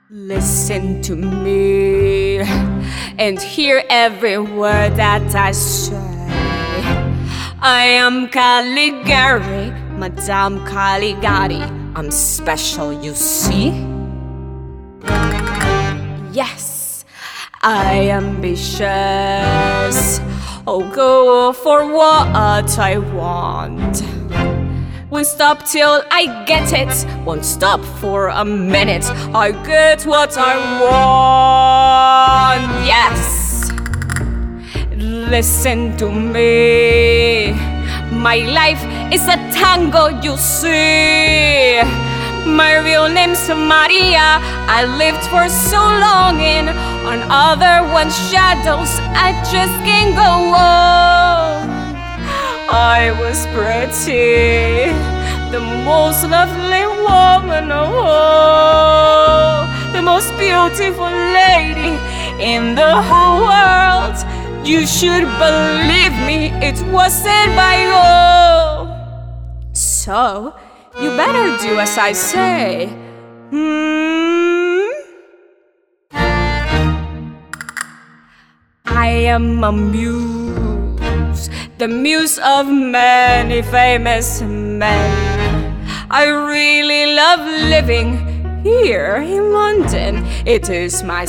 Listen to me and hear every word that I say. I am Caligari, Madame Caligari. I'm special, you see? Yes, I am ambitious. I'll go for what I want. Won't stop till I get it. Won't stop for a minute. I get what I want. Yes. Listen to me. My life is a tango, you see. My real name's Maria. I lived for so long in on other one's shadows. I just can't go on. I was pretty, the most lovely woman of all, the most beautiful lady in the whole world. You should believe me, it wasn't by all. So, you better do as I say. I am a muse, the muse of many famous men. I really love living here in London. It is my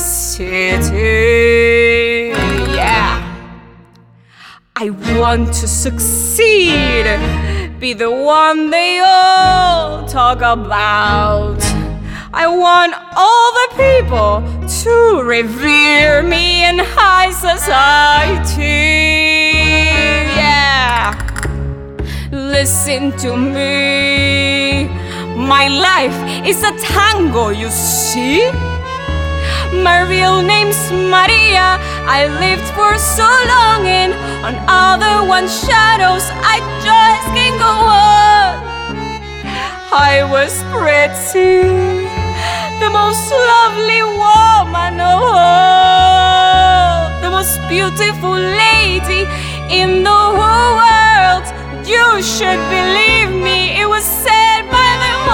city, yeah. I want to succeed, be the one they all talk about. I want all the people to revere me in high society, yeah. Listen to me. My life is a tango, you see. My real name's Maria. I lived for so long in on other one's shadows. I just can't go on. I was pretty, the most lovely woman of all, the most beautiful lady in the whole world. You should believe me, it was said by them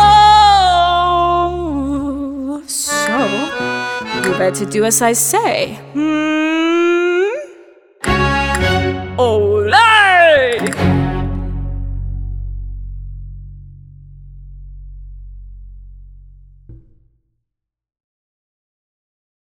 all. So, you better do as I say. Oh,